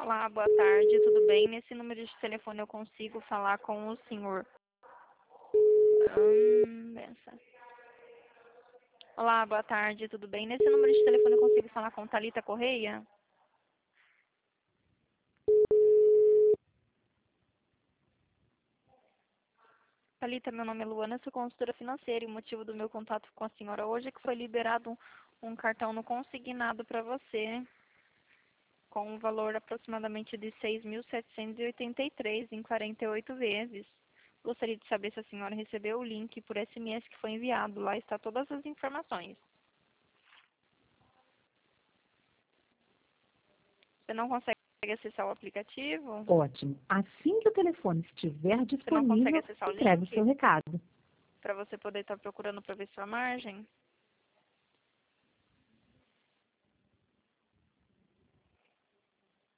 Olá, boa tarde, tudo bem? Nesse número de telefone eu consigo falar com o senhor. Benção. Olá, boa tarde, tudo bem? Nesse número de telefone eu consigo falar com Thalita Correia? Thalita, meu nome é Luana, sou consultora financeira e o motivo do meu contato com a senhora hoje é que foi liberado um cartão no consignado para você, com um valor aproximadamente de 6.783 em 48 vezes. Gostaria de saber se a senhora recebeu o link por SMS que foi enviado. Lá está todas as informações. Você não consegue acessar o aplicativo? Ótimo. Assim que o telefone estiver Você não consegue disponível, acessar o entregue o seu link? recado. Para você poder estar procurando para ver sua margem?